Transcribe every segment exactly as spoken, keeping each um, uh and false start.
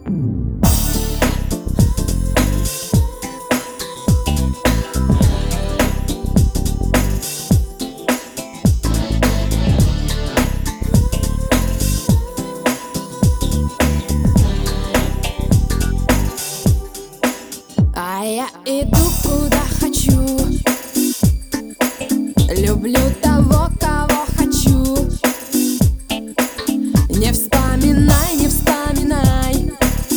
А я иду куда хочу, люблю того, кого хочу. Не вспоминай, не вспоминай,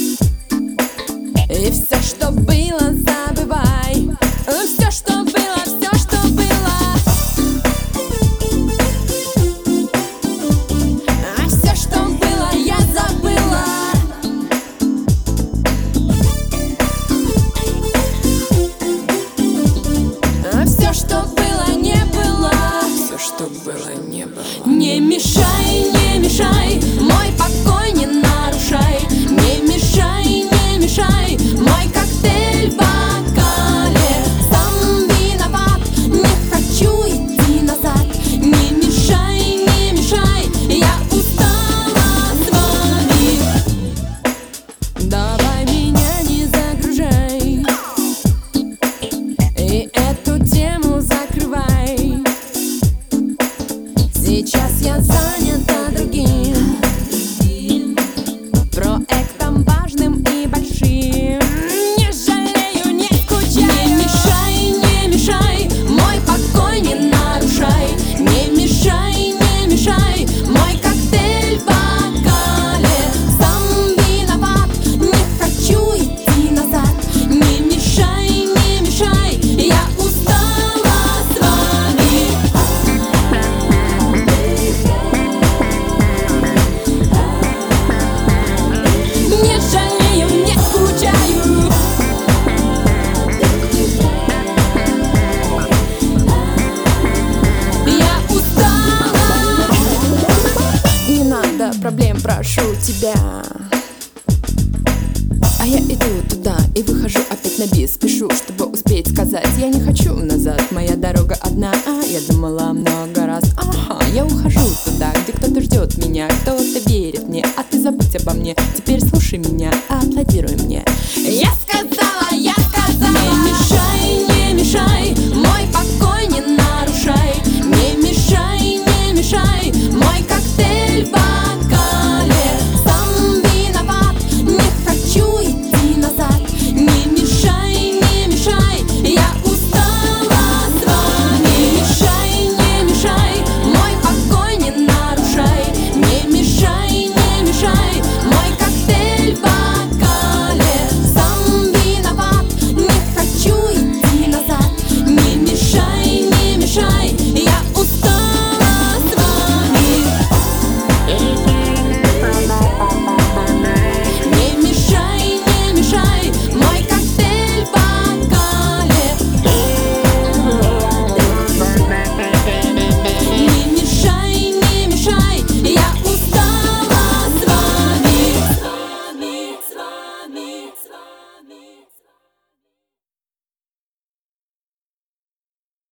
и все, что было, забывай. Все, что было, все, что было, а все, что было, я забыла. Все, что было, не было. Все, что было, не было. Не мешай, не мешай, мой покой не нарушай. Не мешай, не мешай, мой коктейль в бокале. Сам виноват, не хочу идти назад. Не мешай, не мешай, я устала с вами. Давай меня не загружай, и эту тему закрывай. Сейчас я занята другим проектом важным и большим. Не жалею, не скучаю. Не мешай, не мешай, мой покой не нарушай. Не мешай, не мешай, мой коктейль в бокале. Сам виноват, не хочу идти назад. Не мешай, не мешай, я устала с вами. Не жалею, не скучаю. Я устала. Не надо проблем, прошу тебя. А я иду туда и выхожу опять на бис. Спешу, чтобы успеть сказать, я не хочу назад. Моя дорога одна, а я думала много раз. Ага, я ухожу туда, где кто-то ждет меня, кто-то верит мне. А ты забудь обо мне, теперь слушай меня, аплодируй мне. Я